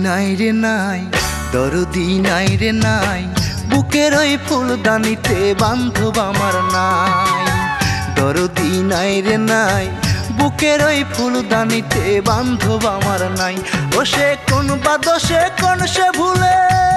নাই রে নাই, দরদি নাই রে নাই, বুকের ওই ফুলদানিতে বান্ধব আমার নাই। দরদি নাই রে নাই, বুকের ওই ফুলদানিতে বান্ধব আমার নাই। ও সে কোন বা দোষে কোন সে ভুলে,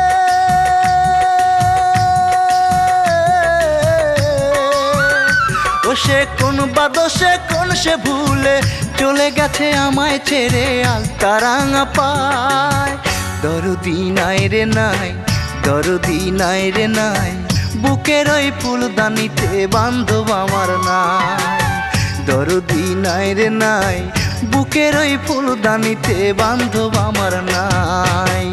ও সে কোন বা দোষে কোন সে ভুলে চলে গেছে আমায় ছেড়ে আলতারাঙা পায়। দরদি নাই রে নাই, দরদি নাই রে নাই, বুকের ওই ফুলদানিতে বান্ধব আমার নাই। দরদি নাই রে নাই, বুকের ওই ফুলদানিতে বান্ধব আমার নাই।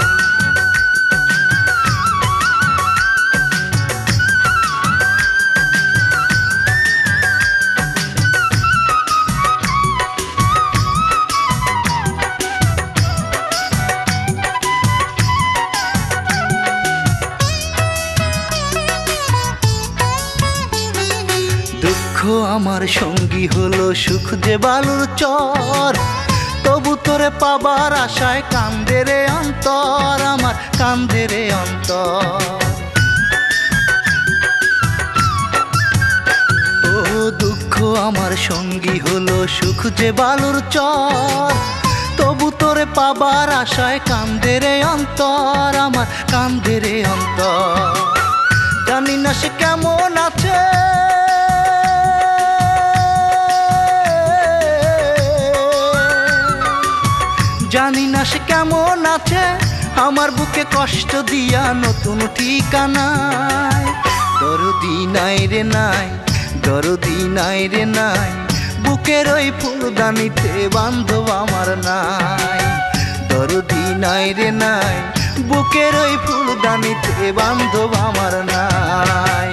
দুঃখ আমার সঙ্গী হলো সুখ যে বালুর চর, তবু তোরে পাবার আশায় কান্দে রে অন্তর, আমার কান্দে রে অন্তর। ও দুঃখ আমার সঙ্গী হলো সুখ যে বালুর চর, তবু তোরে পাবার আশায় কান্দে রে অন্তর, আমার কান্দে রে অন্তর। জানি না সে কেমন আছে, জানি না সে কেমন আছে, আমার বুকে কষ্ট দিয়া নতুন ঠিকানায়। দরদি নাই রে নাই, দরদি নাই রে নাই, বুকের ওই ফুলদানিতে বান্ধব আমার নাই। দরদি নাই রে নাই, বুকের ওই ফুলদানিতে বান্ধব আমার নাই।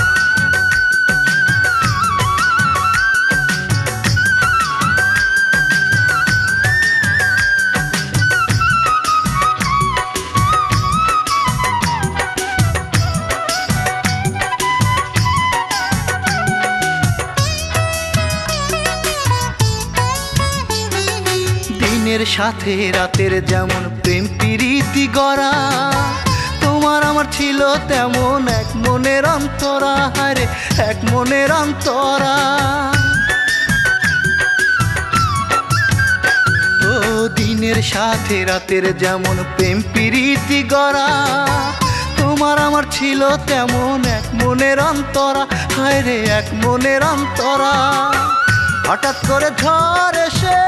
দিনের সাথে রাতের যেমন প্রেম প্রীতি গড়া, তোমার আমার ছিল তেমন এক মনের অন্তরা, হারে এক মনের অন্তরা। ও দিনের সাথে রাতের যেমন প্রেম প্রীতি গড়া, তোমার আমার ছিল তেমন এক মনের অন্তরা, হায়রে এক মনের অন্তরা। হঠাৎ করে ঝড় এসে,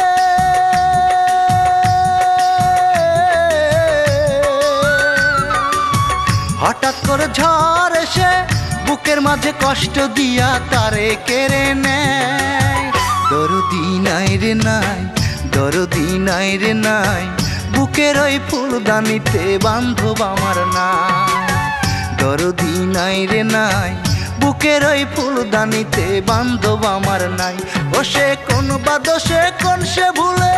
হঠাৎ করে ঝড় এসে বুকের মাঝে কষ্ট দিয়া তারে কেড়ে নেয়। দরদি নাই রে নাই, দরদি নাই রে নাই, বুকের ওই ফুলদানিতে বান্ধব আমার নাই। দরদি নাই রে নাই, বুকের ওই ফুলদানিতে বান্ধব আমার নাই। ও সে কোন বা দোষে কোন সে ভুলে,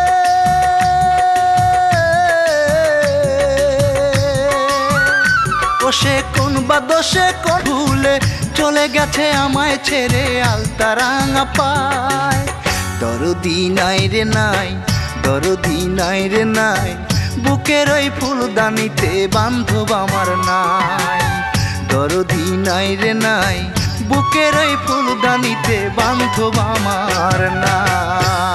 ও সে কোন বা দোষে কোন ভুলে চলে গেছে আমায় ছেড়ে আলতারাঙা পায়। দরদি নাই রে নাই, দরদি নাই রে নাই, বুকের ওই ফুলদানিতে বান্ধব আমার নাই। দরদি নাই রে নাই, বুকের ওই ফুলদানিতে বান্ধব আমার নাই।